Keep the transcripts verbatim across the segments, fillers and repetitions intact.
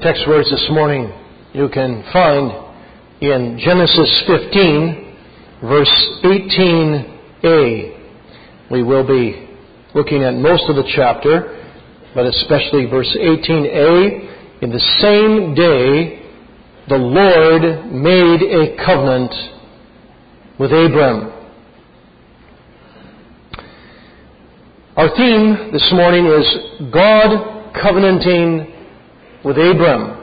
text words this morning you can find in Genesis fifteen, verse eighteen a. We will be looking at most of the chapter, but especially verse eighteen a. In the same day, the Lord made a covenant with Abram. Our theme this morning is God covenanting with Abram.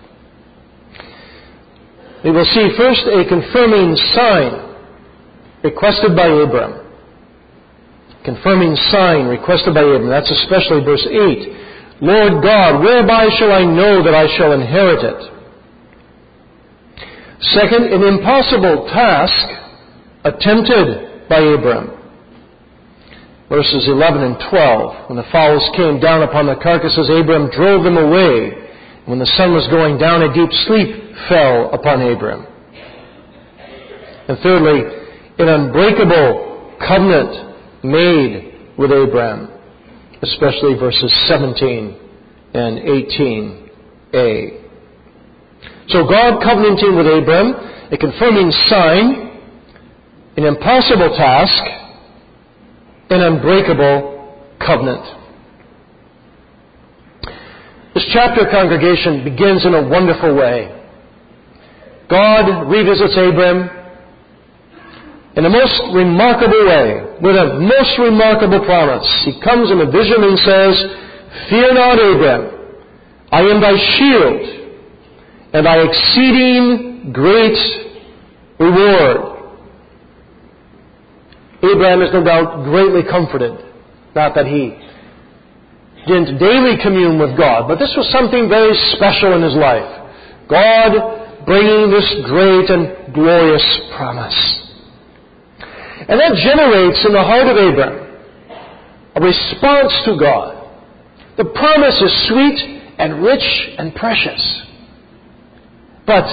We will see first a confirming sign requested by Abram. Confirming sign requested by Abram. That's especially verse eight. Lord God, whereby shall I know that I shall inherit it? Second, an impossible task attempted by Abram. Verses eleven and twelve. When the fowls came down upon the carcasses, Abram drove them away. When the sun was going down, a deep sleep fell upon Abram. And thirdly, an unbreakable covenant made with Abram, especially verses seventeen and eighteen a. So God covenanting with Abram, a confirming sign, an impossible task, an unbreakable covenant. This chapter, congregation, begins in a wonderful way. God revisits Abram in a most remarkable way, with a most remarkable promise. He comes in a vision and says, Fear not, Abram, I am thy shield, and thy exceeding great reward. Abraham is no doubt greatly comforted. Not that he didn't daily commune with God, but this was something very special in his life. God bringing this great and glorious promise. And that generates in the heart of Abraham a response to God. The promise is sweet and rich and precious. But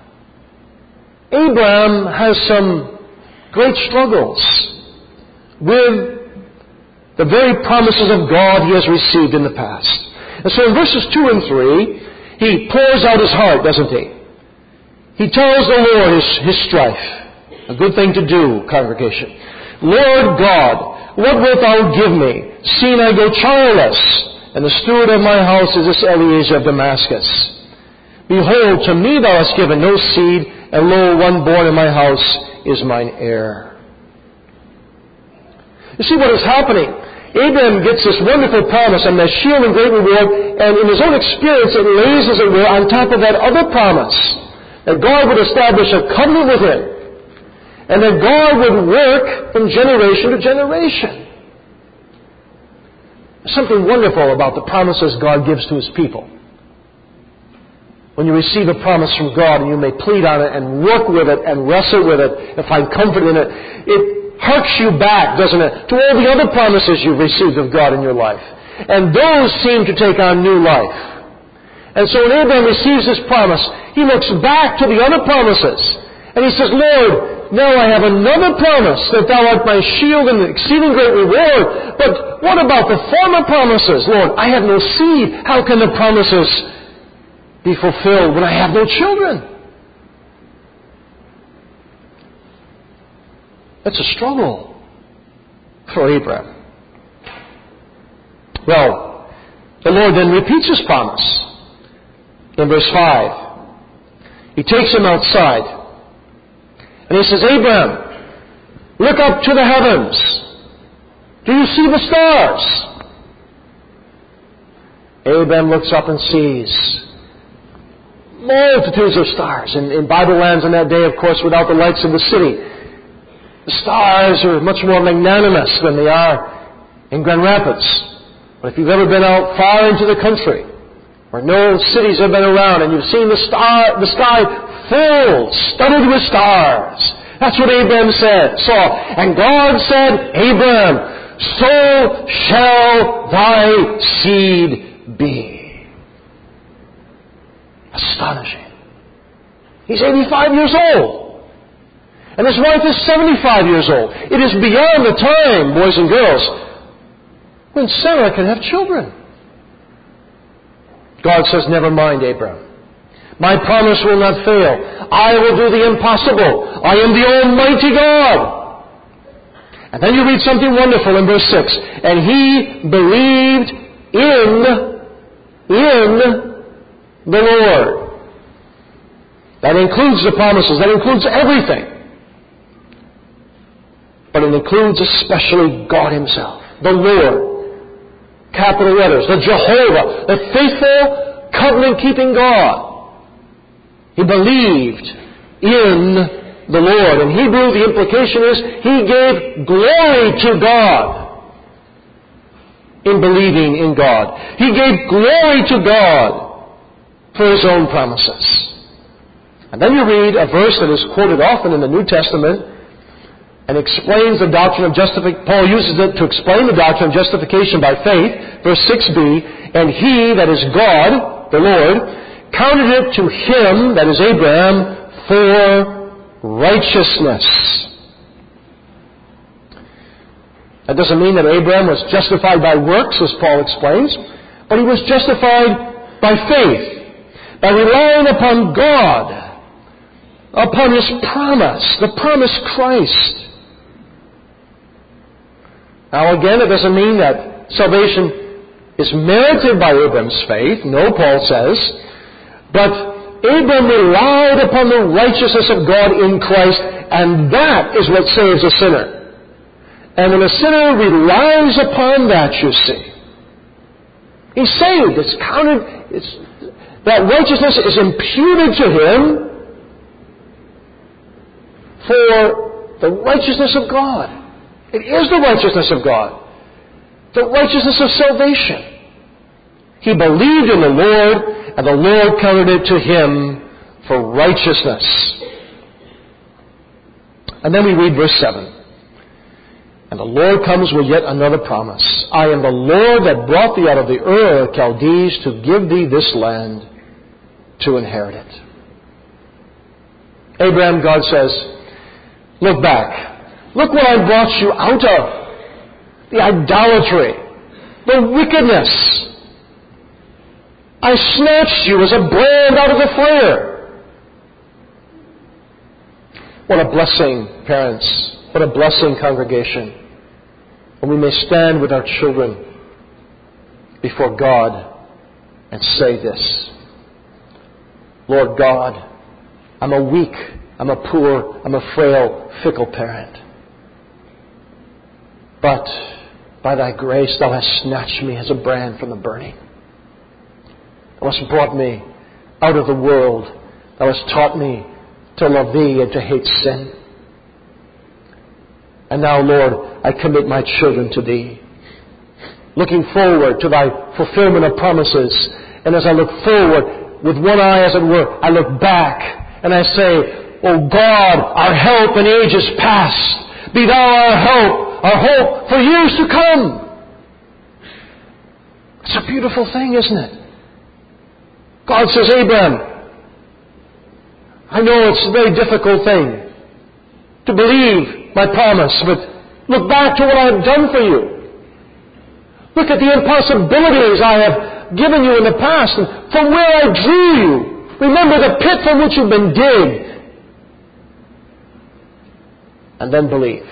Abraham has some great struggles with the very promises of God he has received in the past. And so in verses two and three, he pours out his heart, doesn't he? He tells the Lord his, his strife. A good thing to do, congregation. Lord God, what wilt thou give me, seeing I go childless, and the steward of my house is this Eliezer of Damascus? Behold, to me thou hast given no seed, and lo, one born in my house is mine heir. You see what is happening? Abraham gets this wonderful promise and that shield and great reward, and in his own experience it lays, as it were, on top of that other promise, that God would establish a covenant with him, and that God would work from generation to generation. There's something wonderful about the promises God gives to his people. When you receive a promise from God and you may plead on it and work with it and wrestle with it and find comfort in it, it harks you back, doesn't it, to all the other promises you've received of God in your life. And those seem to take on new life. And so when Abraham receives this promise, he looks back to the other promises. And he says, Lord, now I have another promise, that thou art my shield and exceeding great reward. But what about the former promises? Lord, I have no seed. How can the promises be fulfilled when I have no children? That's a struggle for Abraham. Well, the Lord then repeats his promise in verse five. He takes him outside and he says, Abraham, look up to the heavens. Do you see the stars? Abraham looks up and sees multitudes of stars. In, in Bible lands in that day, of course, without the lights of the city, the stars are much more magnanimous than they are in Grand Rapids. But if you've ever been out far into the country, where no cities have been around, and you've seen the star, the sky full, studded with stars, that's what Abraham said, saw. And God said, Abraham, so shall thy seed be. Astonishing. He's eighty-five years old. And his wife is seventy-five years old. It is beyond the time, boys and girls, when Sarah can have children. God says, never mind, Abram. My promise will not fail. I will do the impossible. I am the Almighty God. And then you read something wonderful in verse six. And he believed in, in the Lord. That includes the promises. That includes everything. But it includes especially God Himself. The Lord. Capital letters. The Jehovah. The faithful, covenant-keeping God. He believed in the Lord. In Hebrew, the implication is he gave glory to God in believing in God. He gave glory to God for His own promises. And then you read a verse that is quoted often in the New Testament and explains the doctrine of justification. Paul uses it to explain the doctrine of justification by faith. Verse six b, and he, that is God, the Lord, counted it to him, that is Abraham, for righteousness. That doesn't mean that Abraham was justified by works, as Paul explains, but he was justified by faith, by relying upon God, upon His promise, the promised Christ. Now again, it doesn't mean that salvation is merited by Abraham's faith. No, Paul says. But Abraham relied upon the righteousness of God in Christ, and that is what saves a sinner. And when a sinner relies upon that, you see, he's saved. It's counted. It's, that righteousness is imputed to him for the righteousness of God. It is the righteousness of God. The righteousness of salvation. He believed in the Lord, and the Lord counted it to him for righteousness. And then we read verse seven. And the Lord comes with yet another promise. I am the Lord that brought thee out of the Ur of Chaldees to give thee this land to inherit it. Abraham, God says, look back. Look what I brought you out of. The idolatry. The wickedness. I snatched you as a brand out of the fire. What a blessing, parents. What a blessing, congregation. When we may stand with our children before God and say this. Lord God, I'm a weak, I'm a poor, I'm a frail, fickle parent. But by Thy grace Thou hast snatched me as a brand from the burning. Thou hast brought me out of the world. Thou hast taught me to love Thee and to hate sin. And now, Lord, I commit my children to Thee, looking forward to Thy fulfillment of promises. And as I look forward, with one eye, as it were, I look back and I say, O God, our help in ages past, be Thou our help, our hope for years to come. It's a beautiful thing, isn't it? God says, Abraham, I know it's a very difficult thing to believe my promise, but look back to what I have done for you. Look at the impossibilities I have given you in the past, and from where I drew you. Remember the pit from which you've been digged. And then believe.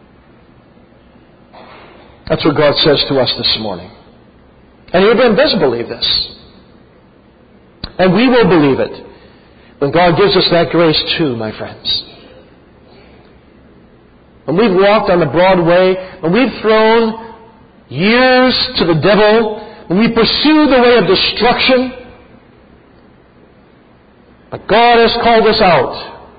That's what God says to us this morning. And Abraham does believe this. And we will believe it when God gives us that grace too, my friends. When we've walked on the broad way, when we've thrown years to the devil, when we pursue the way of destruction, but God has called us out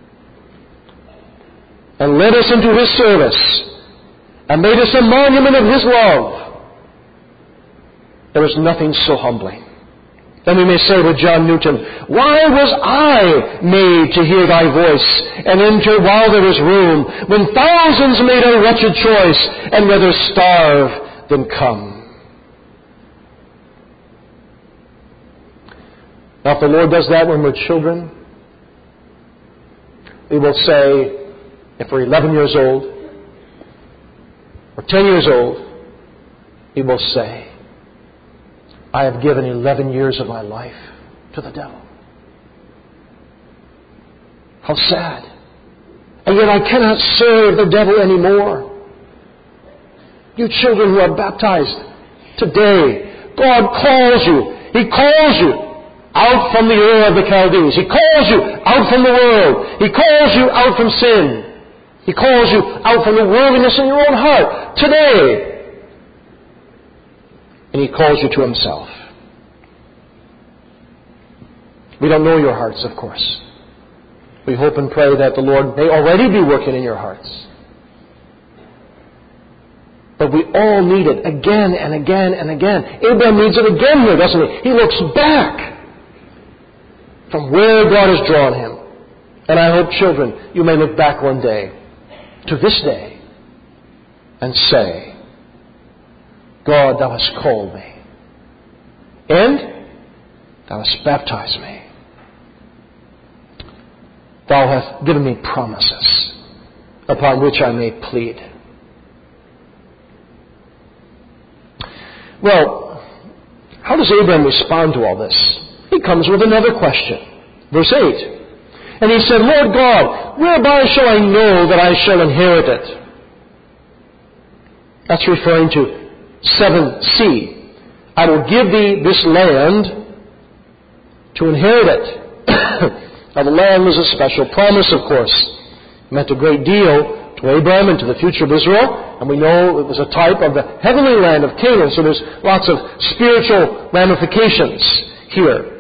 and led us into His service and made us a monument of His love, there is nothing so humbling. Then we may say with John Newton, why was I made to hear Thy voice and enter while there is room, when thousands made a wretched choice and rather starve than come? Now if the Lord does that when we're children, we will say, if we're eleven years old or ten years old, we will say, I have given eleven years of my life to the devil. How sad. And yet I cannot serve the devil anymore. You children who are baptized today, God calls you. He calls you out from the Ur of the Chaldees. He calls you out from the world. He calls you out from sin. He calls you out from the worldliness in your own heart today. And He calls you to Himself. We don't know your hearts, of course. We hope and pray that the Lord may already be working in your hearts. But we all need it again and again and again. Abraham needs it again here, doesn't he? He looks back from where God has drawn him. And I hope, children, you may look back one day to this day and say, God, Thou hast called me. And Thou hast baptized me. Thou hast given me promises upon which I may plead. Well, how does Abraham respond to all this? He comes with another question. Verse eight. And he said, Lord God, whereby shall I know that I shall inherit it? That's referring to seven c. I will give thee this land to inherit it. Now the land was a special promise, of course. It meant a great deal to Abraham and to the future of Israel. And we know it was a type of the heavenly land of Canaan. So there's lots of spiritual ramifications here.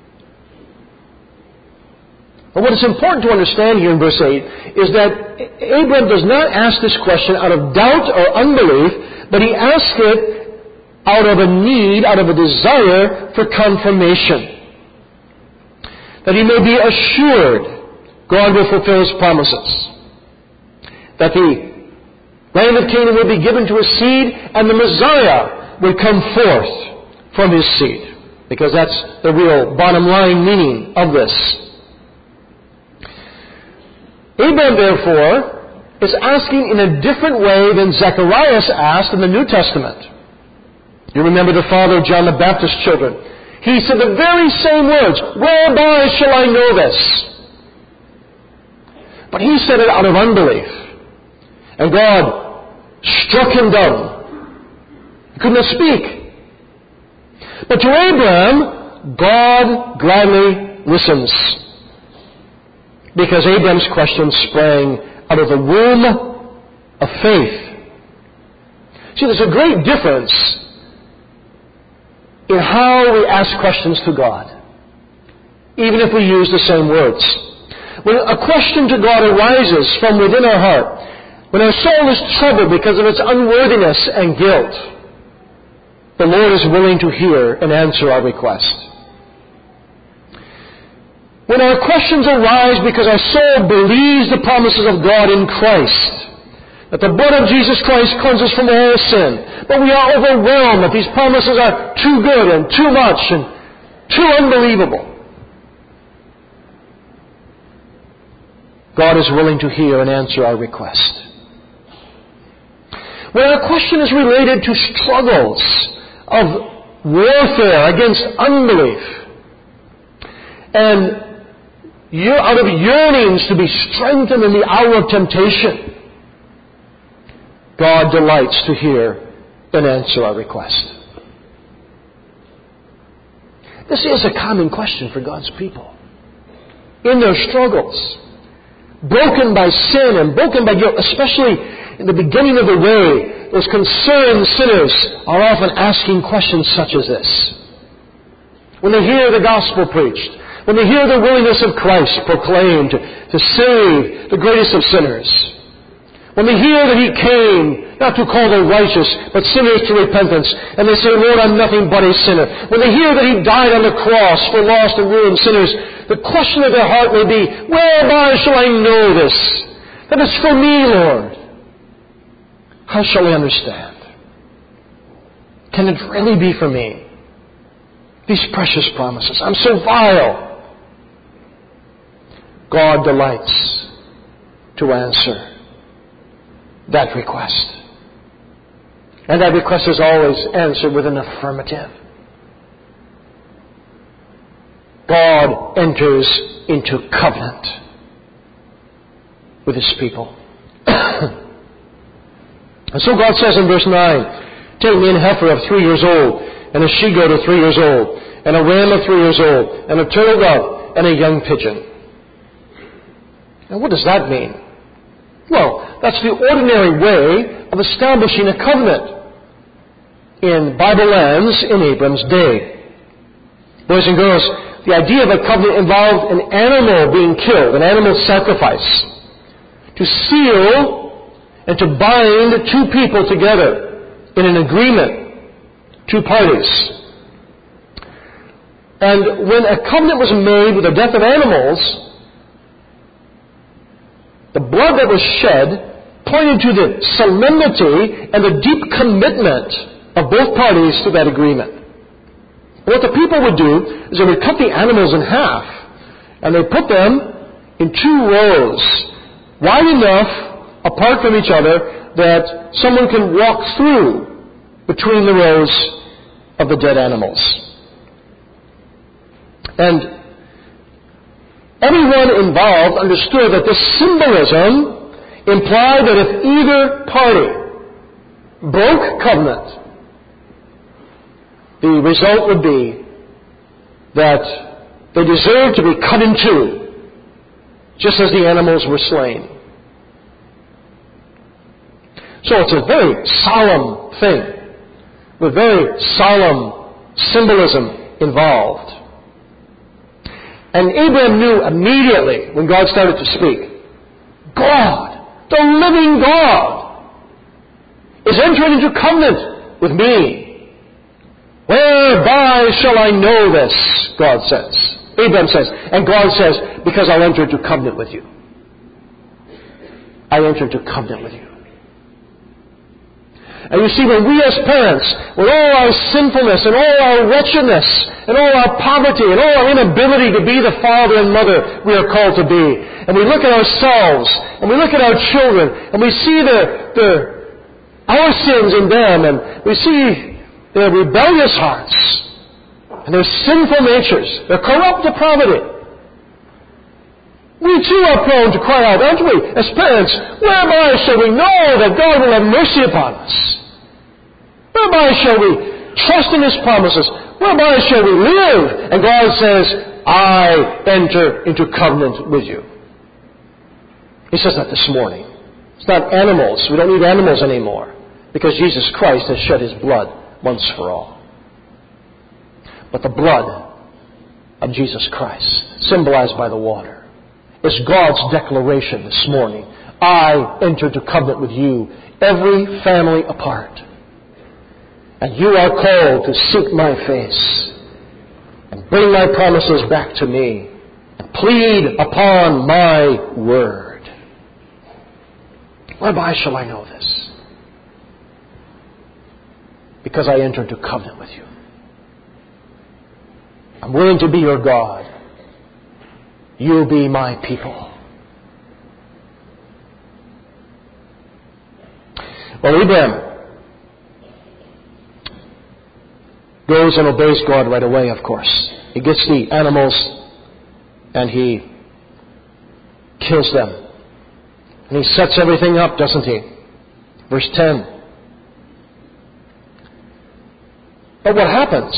But what is important to understand here in verse eight is that Abraham does not ask this question out of doubt or unbelief, but he asks it out of a need, out of a desire for confirmation. That he may be assured God will fulfill His promises. That the land of Canaan will be given to a seed and the Messiah will come forth from his seed. Because that's the real bottom line meaning of this. Abraham, therefore, is asking in a different way than Zacharias asked in the New Testament. You remember the father of John the Baptist's children. He said the very same words, whereby shall I know this? But he said it out of unbelief. And God struck him dumb. He could not speak. But to Abraham, God gladly listens. Because Abraham's question sprang out of the womb of faith. See, there's a great difference in how we ask questions to God, even if we use the same words. When a question to God arises from within our heart, when our soul is troubled because of its unworthiness and guilt, the Lord is willing to hear and answer our request. When our questions arise because our soul believes the promises of God in Christ, that the blood of Jesus Christ cleanses from all sin, but we are overwhelmed that these promises are too good and too much and too unbelievable, God is willing to hear and answer our request. When our question is related to struggles of warfare against unbelief, and you're out of yearnings to be strengthened in the hour of temptation, God delights to hear and answer our request. This is a common question for God's people. In their struggles, broken by sin and broken by guilt, especially in the beginning of the way, those concerned sinners are often asking questions such as this. When they hear the gospel preached, when they hear the willingness of Christ proclaimed to, to save the greatest of sinners, when they hear that He came not to call the righteous, but sinners to repentance, and they say, Lord, I'm nothing but a sinner. When they hear that He died on the cross for lost and ruined sinners, the question of their heart may be, whereby shall I know this? That it's for me, Lord. How shall I understand? Can it really be for me? These precious promises. I'm so vile. God delights to answer that request. And that request is always answered with an affirmative. God enters into covenant with His people. And so God says in verse nine, take me an heifer of three years old, and a she-goat of three years old, and a ram of three years old, and a turtle dove, and a young pigeon. Now what does that mean? Well, that's the ordinary way of establishing a covenant in Bible lands in Abram's day. Boys and girls, the idea of a covenant involved an animal being killed, an animal sacrifice, to seal and to bind two people together in an agreement, two parties. And when a covenant was made with the death of animals, the blood that was shed pointed to the solemnity and the deep commitment of both parties to that agreement. And what the people would do is they would cut the animals in half, and they put them in two rows, wide enough apart from each other that someone can walk through between the rows of the dead animals. And everyone involved understood that this symbolism implied that if either party broke covenant, the result would be that they deserved to be cut in two, just as the animals were slain. So it's a very solemn thing, with very solemn symbolism involved. And Abraham knew immediately when God started to speak, God, the living God, is entering into covenant with me. Whereby shall I know this? God says. Abraham says. And God says, because I'll enter into covenant with you. I enter into covenant with you. And you see, when we as parents, with all our sinfulness and all our wretchedness and all our poverty and all our inability to be the father and mother we are called to be, and we look at ourselves and we look at our children and we see the, the, our sins in them, and we see their rebellious hearts and their sinful natures, their corrupt depravity, we too are prone to cry out, aren't we, as parents, whereby shall we know that God will have mercy upon us? Whereby shall we trust in His promises? Whereby shall we live? And God says, I enter into covenant with you. He says that this morning. It's not animals. We don't need animals anymore, because Jesus Christ has shed His blood once for all. But the blood of Jesus Christ, symbolized by the water, is God's declaration this morning. I enter into covenant with you, every family apart. And you are called to seek my face and bring my promises back to me and plead upon my word. Whereby shall I know this? Because I enter into covenant with you. I'm willing to be your God. You'll be my people. Well, Abraham goes and obeys God right away, of course. He gets the animals and he kills them. And he sets everything up, doesn't he? Verse ten. But what happens?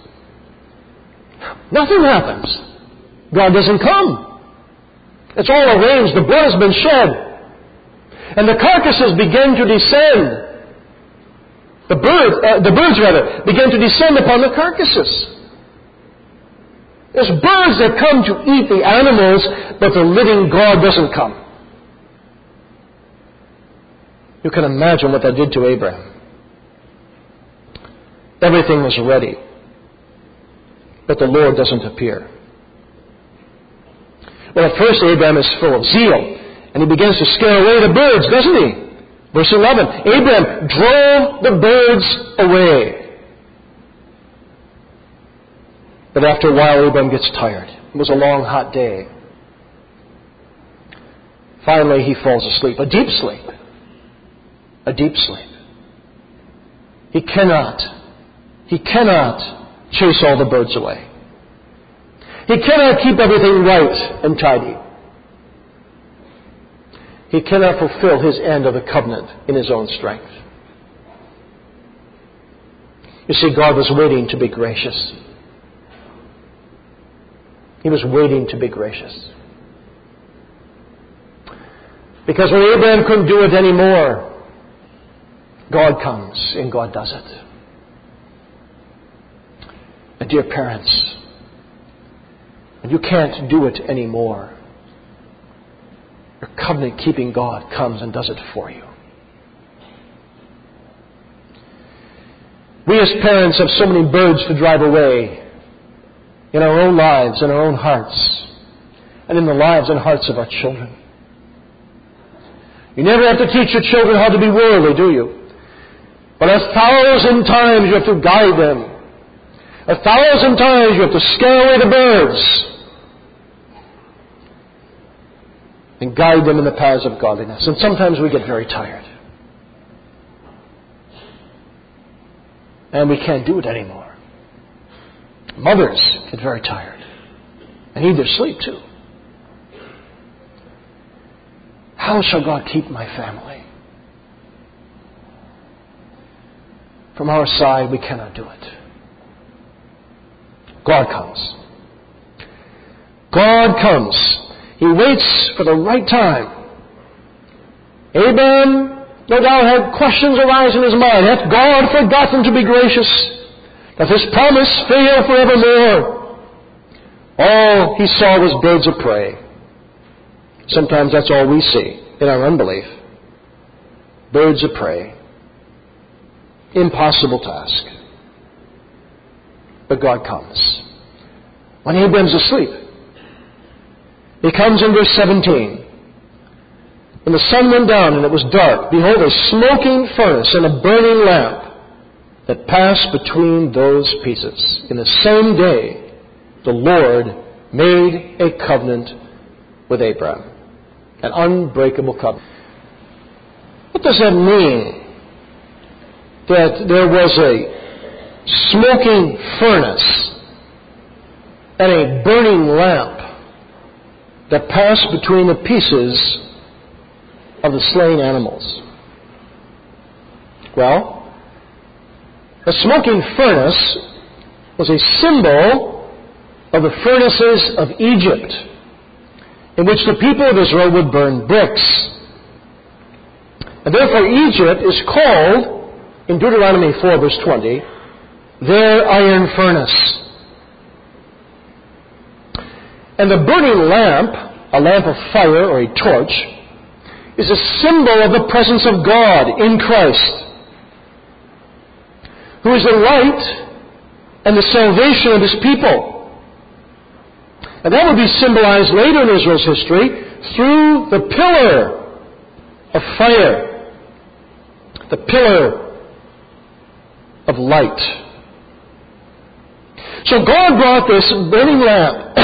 Nothing happens. God doesn't come. It's all arranged. The blood has been shed. And the carcasses begin to descend. The birds, uh, the birds rather, begin to descend upon the carcasses. There's birds that come to eat the animals, but the living God doesn't come. You can imagine what that did to Abraham. Everything was ready, but the Lord doesn't appear. Well, at first Abraham is full of zeal, and he begins to scare away the birds, doesn't he? Verse eleven, Abraham drove the birds away. But after a while, Abraham gets tired. It was a long, hot day. Finally, he falls asleep, a deep sleep. A deep sleep. He cannot, he cannot chase all the birds away. He cannot keep everything right and tidy. He cannot fulfill his end of the covenant in his own strength. You see, God was waiting to be gracious. He was waiting to be gracious. Because when Abraham couldn't do it anymore, God comes and God does it. And dear parents, when you can't do it anymore, your covenant-keeping God comes and does it for you. We as parents have so many birds to drive away in our own lives, in our own hearts, and in the lives and hearts of our children. You never have to teach your children how to be worldly, do you? But a thousand times you have to guide them. A thousand times you have to scare away the birds and guide them in the paths of godliness. And sometimes we get very tired. And we can't do it anymore. Mothers get very tired and need their sleep too. How shall God keep my family? From our side, we cannot do it. God comes. God comes. He waits for the right time. Abraham, no doubt, had questions arise in his mind. Hath God forgotten to be gracious? Doth his promise fail forevermore? All he saw was birds of prey. Sometimes that's all we see in our unbelief. Birds of prey. Impossible task. But God comes. When Abraham's asleep, he comes in verse seventeen. When the sun went down and it was dark, behold, a smoking furnace and a burning lamp that passed between those pieces. In the same day, the Lord made a covenant with Abraham. An unbreakable covenant. What does that mean? That there was a smoking furnace and a burning lamp that passed between the pieces of the slain animals. Well, the smoking furnace was a symbol of the furnaces of Egypt, in which the people of Israel would burn bricks. And therefore Egypt is called, in Deuteronomy four verse twenty, their iron furnace. And the burning lamp, a lamp of fire or a torch, is a symbol of the presence of God in Christ, who is the light and the salvation of His people. And that would be symbolized later in Israel's history through the pillar of fire, the pillar of light. So God brought this burning lamp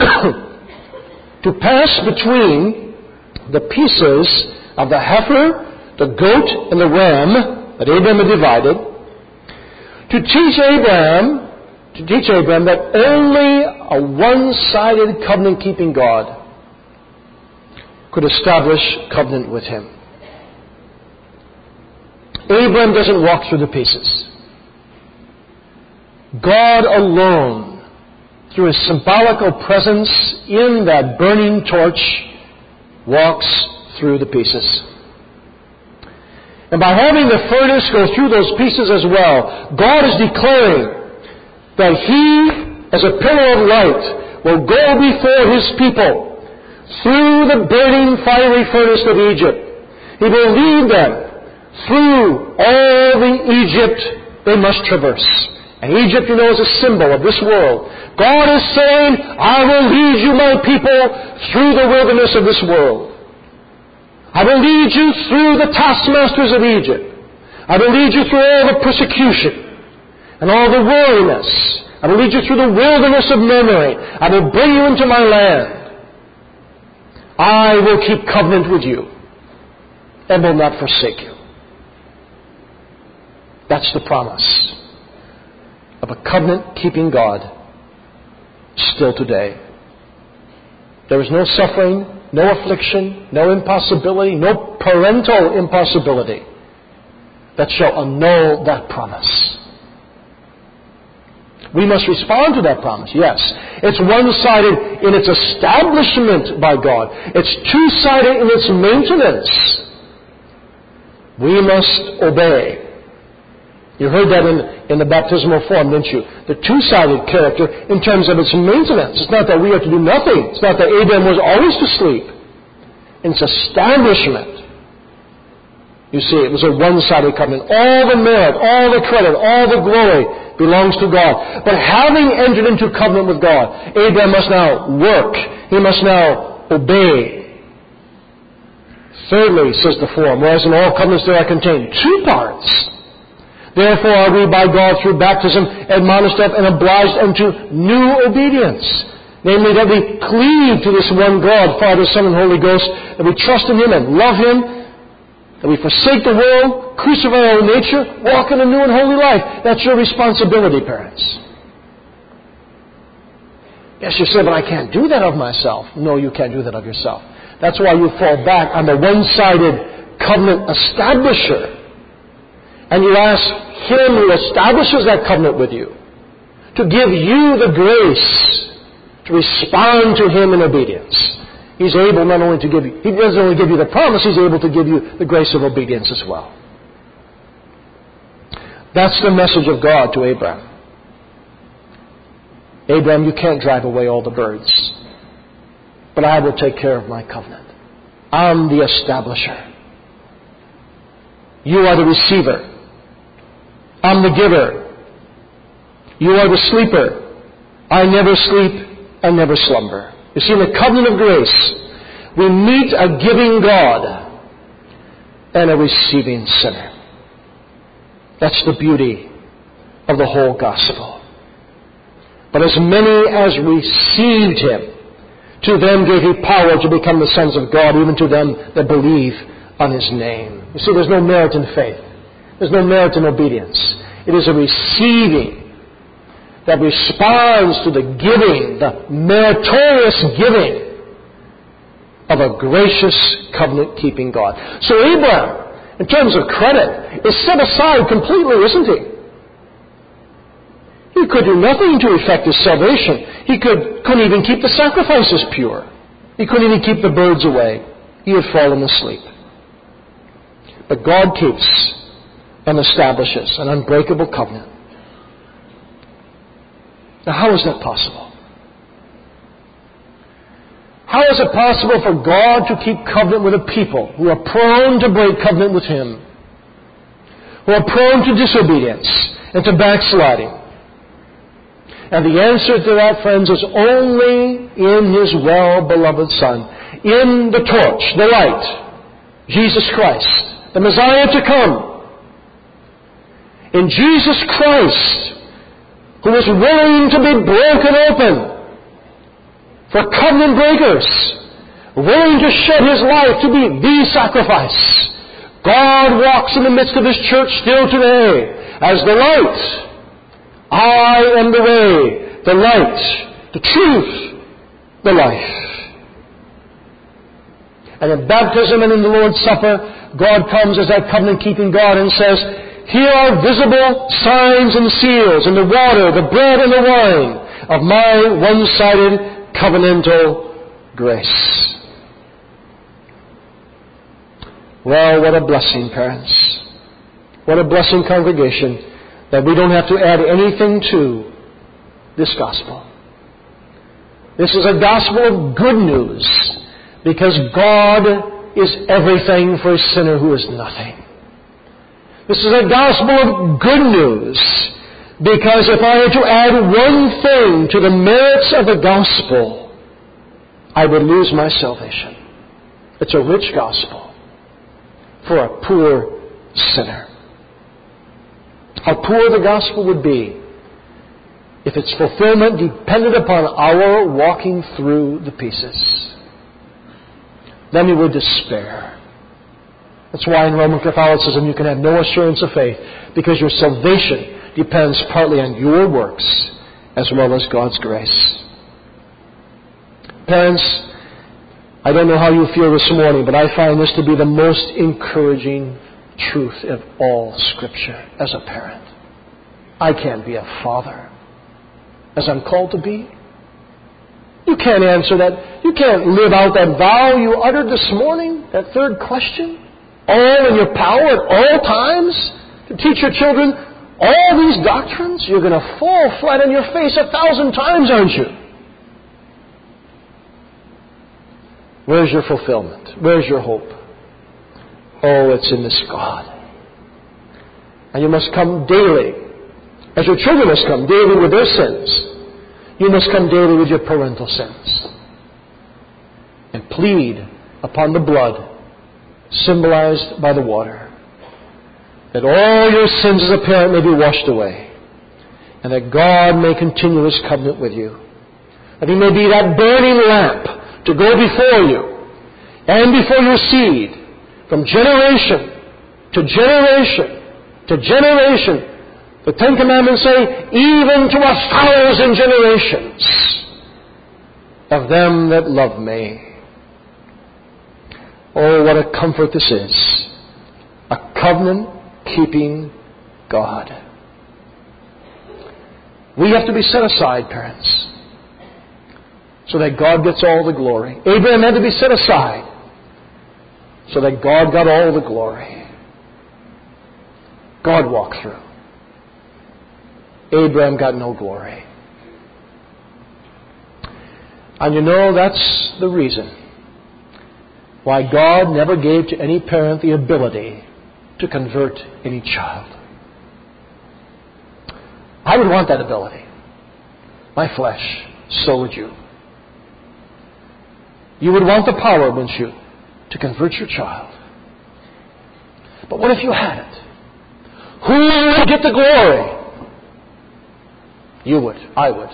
to pass between the pieces of the heifer, the goat, and the ram that Abraham had divided, to teach Abraham, to teach Abraham that only a one-sided covenant-keeping God could establish covenant with him. Abraham doesn't walk through the pieces. God alone, through His symbolical presence in that burning torch, walks through the pieces. And by having the furnace go through those pieces as well, God is declaring that He, as a pillar of light, will go before His people through the burning fiery furnace of Egypt. He will lead them through all the Egypt they must traverse. And Egypt, you know, is a symbol of this world. God is saying, I will lead you, my people, through the wilderness of this world. I will lead you through the taskmasters of Egypt. I will lead you through all the persecution and all the weariness. I will lead you through the wilderness of murmuring. I will bring you into my land. I will keep covenant with you and will not forsake you. That's the promise of a covenant-keeping God still today. There is no suffering, no affliction, no impossibility, no parental impossibility that shall annul that promise. We must respond to that promise, yes. It's one-sided in its establishment by God. It's two-sided in its maintenance. We must obey. You heard that in, in the baptismal form, didn't you? The two-sided character in terms of its maintenance. It's not that we have to do nothing. It's not that Abraham was always to sleep. In its establishment. You see, it was a one-sided covenant. All the merit, all the credit, all the glory belongs to God. But having entered into covenant with God, Abraham must now work. He must now obey. Thirdly, says the form, whereas in all covenants there are contained two parts. Therefore are we by God through baptism admonished of and obliged unto new obedience. Namely, that we cleave to this one God, Father, Son, and Holy Ghost, that we trust in Him and love Him, that we forsake the world, crucify our own nature, walk in a new and holy life. That's your responsibility, parents. Yes, you say, but I can't do that of myself. No, you can't do that of yourself. That's why you fall back on the one-sided covenant establisher. And you ask Him who establishes that covenant with you to give you the grace to respond to Him in obedience. He's able not only to give you, He doesn't only give you the promise, He's able to give you the grace of obedience as well. That's the message of God to Abraham. Abraham, you can't drive away all the birds, but I will take care of my covenant. I'm the establisher. You are the receiver. I'm the giver. You are the sleeper. I never sleep and never slumber. You see, in the covenant of grace, we meet a giving God and a receiving sinner. That's the beauty of the whole gospel. But as many as received Him, to them gave He power to become the sons of God, even to them that believe on His name. You see, there's no merit in faith. There's no merit in obedience. It is a receiving that responds to the giving, the meritorious giving of a gracious covenant-keeping God. So Abraham, in terms of credit, is set aside completely, isn't he? He could do nothing to effect his salvation. He could, couldn't even keep the sacrifices pure. He couldn't even keep the birds away. He had fallen asleep. But God keeps and establishes an unbreakable covenant. Now, how is that possible? How is it possible for God to keep covenant with a people who are prone to break covenant with Him, who are prone to disobedience and to backsliding? And the answer to that, friends, is only in His well-beloved Son, in the torch, the light, Jesus Christ, the Messiah to come. In Jesus Christ, who was willing to be broken open for covenant breakers, willing to shed His life to be the sacrifice. God walks in the midst of His church still today as the light. I am the way, the light, the truth, the life. And in baptism and in the Lord's Supper, God comes as that covenant-keeping God and says, here are visible signs and seals in the water, the bread and the wine of my one-sided covenantal grace. Well, what a blessing, parents. What a blessing, congregation, that we don't have to add anything to this gospel. This is a gospel of good news, because God is everything for a sinner who is nothing. This is a gospel of good news, because if I were to add one thing to the merits of the gospel, I would lose my salvation. It's a rich gospel for a poor sinner. How poor the gospel would be if its fulfillment depended upon our walking through the pieces. Then we would despair. That's why in Roman Catholicism you can have no assurance of faith, because your salvation depends partly on your works as well as God's grace. Parents, I don't know how you feel this morning, but I find this to be the most encouraging truth of all Scripture as a parent. I can't be a father as I'm called to be. You can't answer that. You can't live out that vow you uttered this morning, that third question, all in your power at all times to teach your children all these doctrines. You're going to fall flat on your face a thousand times, aren't you? Where's your fulfillment? Where's your hope? Oh, it's in this God. And you must come daily, as your children must come daily with their sins. You must come daily with your parental sins and plead upon the blood symbolized by the water, that all your sins as a parent may be washed away, and that God may continue His covenant with you, that He may be that burning lamp to go before you and before your seed from generation to generation to generation. The Ten Commandments say, even to a thousand generations of them that love me. Oh, what a comfort this is. A covenant-keeping God. We have to be set aside, parents, so that God gets all the glory. Abraham had to be set aside so that God got all the glory. God walked through. Abraham got no glory. And you know, that's the reason why God never gave to any parent the ability to convert any child. I would want that ability. My flesh, so would you. You would want the power, wouldn't you, to convert your child. But what if you had it? Who would get the glory? You would. I would.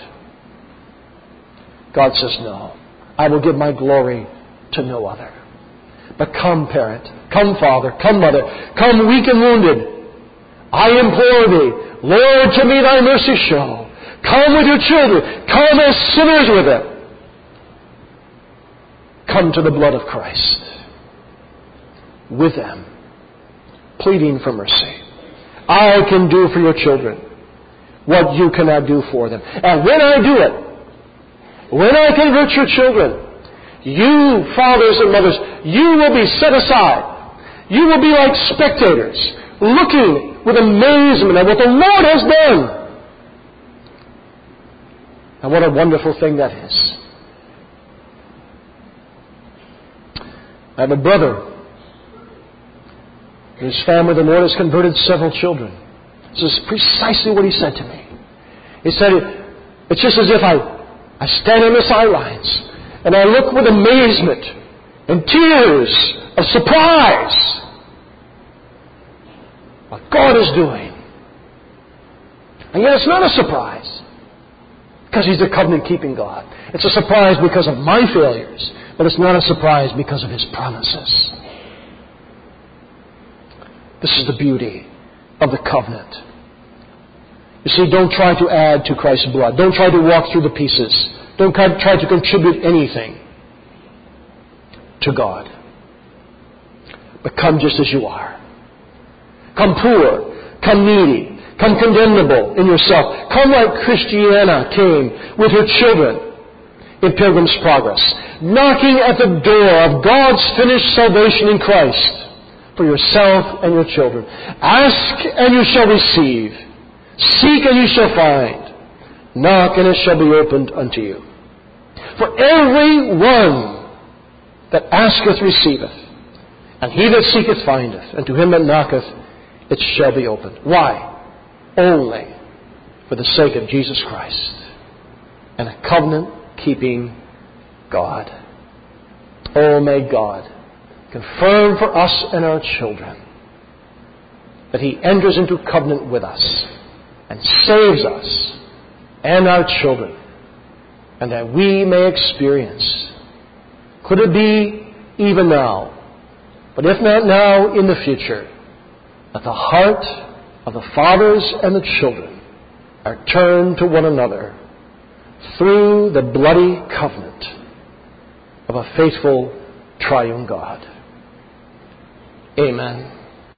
God says, no. I will give my glory to no other. But come, parent. Come, father. Come, mother. Come, weak and wounded. I implore thee, Lord, to me thy mercy show. Come with your children. Come as sinners with them. Come to the blood of Christ. With them. Pleading for mercy. I can do for your children what you cannot do for them. And when I do it, when I convert your children, you, fathers and mothers, you will be set aside. You will be like spectators, looking with amazement at what the Lord has done. And what a wonderful thing that is. I have a brother. In his family, the Lord has converted several children. This is precisely what he said to me. He said, it's just as if I, I stand on the sidelines and I look with amazement and tears of surprise what God is doing. And yet it's not a surprise because He's a covenant-keeping God. It's a surprise because of my failures, but it's not a surprise because of His promises. This is the beauty of the covenant. You see, don't try to add to Christ's blood. Don't try to walk through the pieces. Don't try to contribute anything to God. But come just as you are. Come poor. Come needy. Come condemnable in yourself. Come like Christiana came with her children in Pilgrim's Progress, knocking at the door of God's finished salvation in Christ for yourself and your children. Ask and you shall receive. Seek and you shall find. Knock and it shall be opened unto you. For every one that asketh receiveth, and he that seeketh findeth, and to him that knocketh it shall be opened. Why? Only for the sake of Jesus Christ and a covenant-keeping God. Oh, may God confirm for us and our children that He enters into covenant with us and saves us and our children, and that we may experience, could it be even now, but if not now, in the future, that the heart of the fathers and the children are turned to one another through the bloody covenant of a faithful triune God. Amen.